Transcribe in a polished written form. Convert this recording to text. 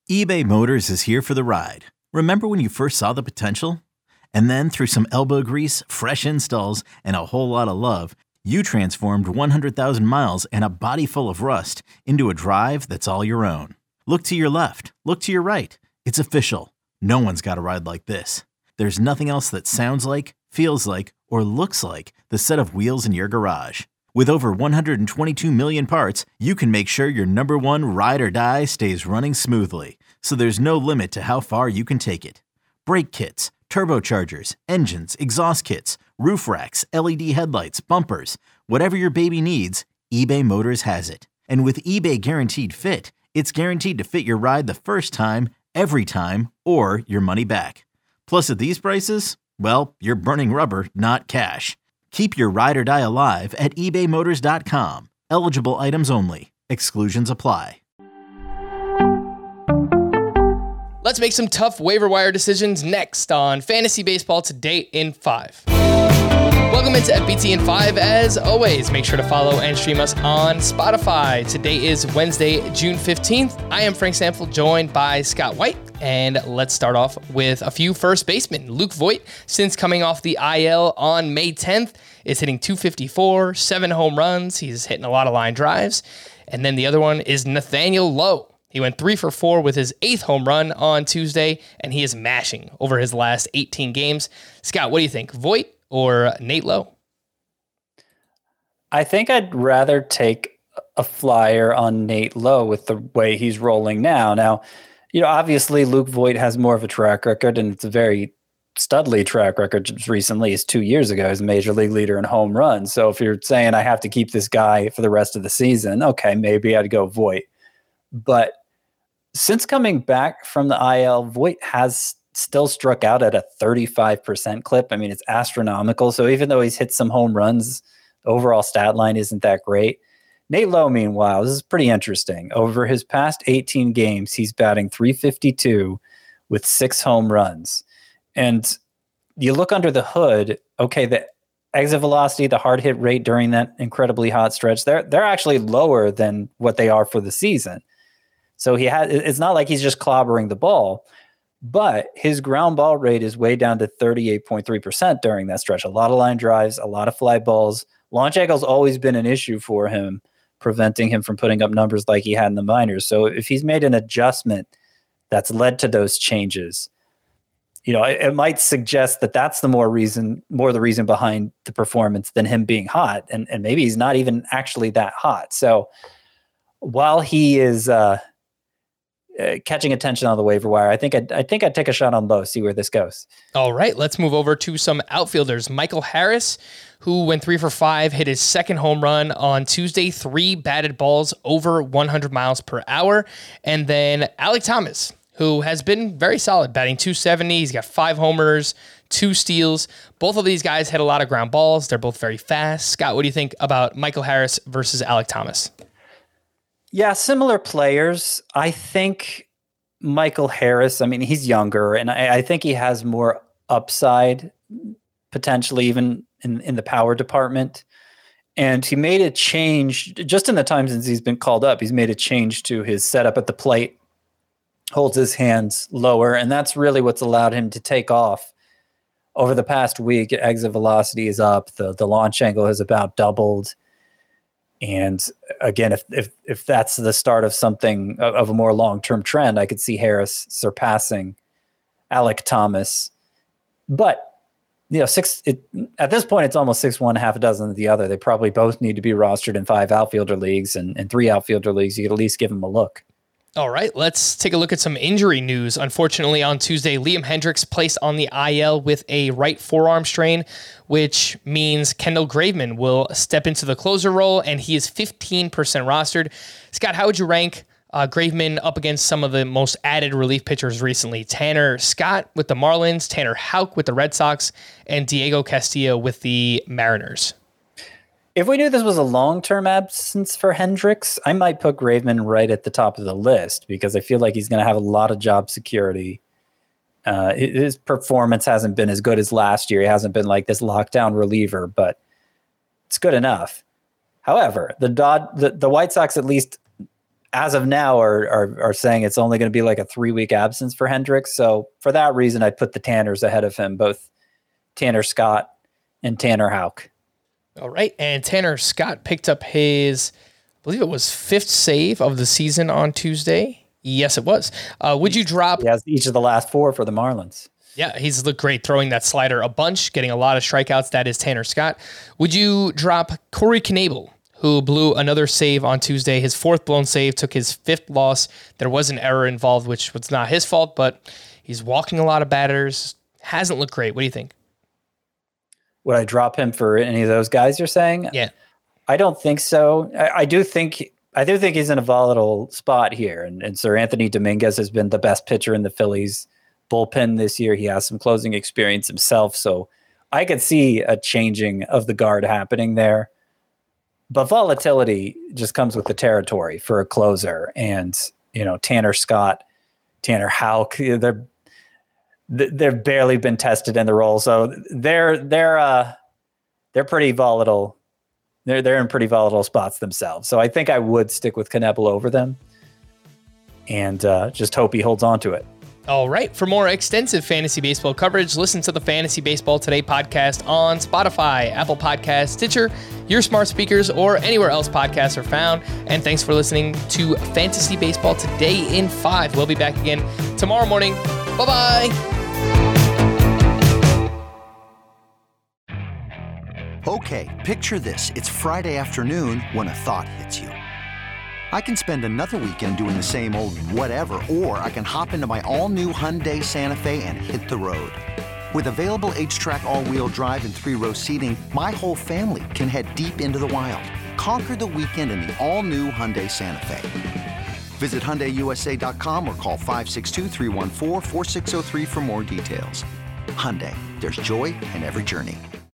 eBay Motors is here for the ride. Remember when you first saw the potential? And then through some elbow grease, fresh installs, and a whole lot of love, you transformed 100,000 miles and a body full of rust into a drive that's all your own. Look to your left. Look to your right. It's official. No one's got a ride like this. There's nothing else that sounds like, feels like, or looks like the set of wheels in your garage. With over 122 million parts, you can make sure your number one ride or die stays running smoothly. So there's no limit to how far you can take it. Brake kits, turbochargers, engines, exhaust kits, roof racks, LED headlights, bumpers, whatever your baby needs, eBay Motors has it. And with eBay Guaranteed Fit, it's guaranteed to fit your ride the first time, every time, or your money back. Plus at these prices, well, you're burning rubber, not cash. Keep your ride or die alive at ebaymotors.com. Eligible items only. Exclusions apply. Let's make some tough waiver wire decisions next on Fantasy Baseball Today in 5. Welcome into FBT in 5. As always, make sure to follow and stream us on Spotify. Today is Wednesday, June 15th. I am Frank Sample, joined by Scott White. And let's start off with a few first basemen. Luke Voit, since coming off the IL on May 10th, is hitting .254, 7 home runs. He's hitting a lot of line drives. And then the other one is Nathaniel Lowe. He went 3 for 4 with his 8th home run on Tuesday, and he is mashing over his last 18 games. Scott, what do you think, Voit or Nate Lowe? I think I'd rather take a flyer on Nate Lowe with the way he's rolling now. Now, obviously Luke Voit has more of a track record, and it's a very studly track record just recently. It's 2 years ago as a major league leader in home runs. So if you're saying I have to keep this guy for the rest of the season, okay, maybe I'd go Voit. But since coming back from the IL, Voit has still struck out at a 35% clip. I mean, it's astronomical. So even though he's hit some home runs, the overall stat line isn't that great. Nate Lowe, meanwhile, this is pretty interesting. Over his past 18 games, he's batting .352 with 6 home runs. And you look under the hood, okay, the exit velocity, the hard hit rate during that incredibly hot stretch, they're actually lower than what they are for the season. So it's not like he's just clobbering the ball, but his ground ball rate is way down to 38.3% during that stretch. A lot of line drives, a lot of fly balls. Launch angle's always been an issue for him, preventing him from putting up numbers like he had in the minors. So if he's made an adjustment that's led to those changes, it might suggest that that's more the reason behind the performance than him being hot. And maybe he's not even actually that hot. So while he is catching attention on the waiver wire, I think I'd take a shot on Lowe, see where this goes. All right, let's move over to some outfielders. Michael Harris, who went 3 for 5, hit his 2nd home run on Tuesday, 3 batted balls over 100 miles per hour. And then Alek Thomas, who has been very solid, batting .270. He's got 5 homers, 2 steals. Both of these guys hit a lot of ground balls. They're both very fast. Scott, what do you think about Michael Harris versus Alek Thomas? Yeah, similar players. I think Michael Harris, he's younger, and I think he has more upside, potentially even in the power department. And he made a change, just in the time since he's been called up, he's made a change to his setup at the plate, holds his hands lower, and that's really what's allowed him to take off. Over the past week, exit velocity is up, the launch angle has about doubled. And again, if that's the start of something of a more long-term trend, I could see Harris surpassing Alek Thomas. But at this point, it's almost 6-1, half a dozen of the other. They probably both need to be rostered in 5 outfielder leagues, and 3 outfielder leagues. You could at least give them a look. All right, let's take a look at some injury news. Unfortunately, on Tuesday, Liam Hendriks placed on the IL with a right forearm strain, which means Kendall Graveman will step into the closer role, and he is 15% rostered. Scott, how would you rank Graveman up against some of the most added relief pitchers recently? Tanner Scott with the Marlins, Tanner Houck with the Red Sox, and Diego Castillo with the Mariners. If we knew this was a long-term absence for Hendriks, I might put Graveman right at the top of the list because I feel like he's going to have a lot of job security. His performance hasn't been as good as last year. He hasn't been like this lockdown reliever, but it's good enough. However, the White Sox at least as of now, are saying it's only going to be like a 3-week absence for Hendricks. So for that reason, I'd put the Tanners ahead of him, both Tanner Scott and Tanner Houck. All right. And Tanner Scott picked up his, I believe it was 5th save of the season on Tuesday. Yes, it was. Would you drop? He has each of the last 4 for the Marlins. Yeah, he's looked great throwing that slider a bunch, getting a lot of strikeouts. That is Tanner Scott. Would you drop Corey Knebel, who blew another save on Tuesday? His 4th blown save, took his 5th loss. There was an error involved, which was not his fault, but he's walking a lot of batters. Hasn't looked great. What do you think? Would I drop him for any of those guys you're saying? Yeah. I don't think so. I do think he's in a volatile spot here. And Sir Anthony Dominguez has been the best pitcher in the Phillies bullpen this year. He has some closing experience himself. So I could see a changing of the guard happening there. But volatility just comes with the territory for a closer. And, Tanner Scott, Tanner Houck, they've barely been tested in the role. So they're pretty volatile. They're in pretty volatile spots themselves. So I think I would stick with Knebel over them and just hope he holds on to it. All right. For more extensive fantasy baseball coverage, listen to the Fantasy Baseball Today podcast on Spotify, Apple Podcasts, Stitcher, your smart speakers, or anywhere else podcasts are found. And thanks for listening to Fantasy Baseball Today in 5. We'll be back again tomorrow morning. Bye-bye. Okay, picture this. It's Friday afternoon when a thought hits you. I can spend another weekend doing the same old whatever, or I can hop into my all-new Hyundai Santa Fe and hit the road. With available H-Track all-wheel drive and 3-row seating, my whole family can head deep into the wild. Conquer the weekend in the all-new Hyundai Santa Fe. Visit HyundaiUSA.com or call 562-314-4603 for more details. Hyundai, there's joy in every journey.